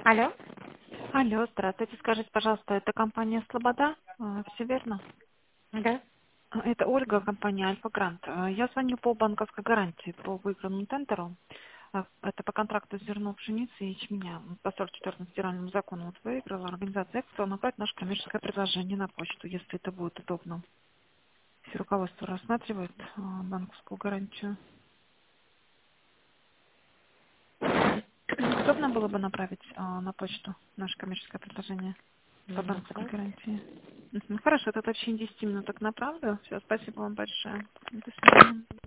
Алло? Алло, здравствуйте. Скажите, пожалуйста, это компания «Слобода»? Все верно? Да. Это Ольга, компания «Альфа Грант». Я звоню по банковской гарантии по выигранному тендеру. Это по контракту зерно, пшеницы и ячменя. По 44-му федеральному закону вот выиграла организация «Экспо». Направить наше коммерческое предложение на почту, если это будет удобно. Если руководство рассматривает банковскую гарантию. Удобно было бы направить на почту наше коммерческое предложение по банковской Направь. гарантии? Хорошо, это в течение 10 минуток направлю. Все, спасибо вам большое. До свидания.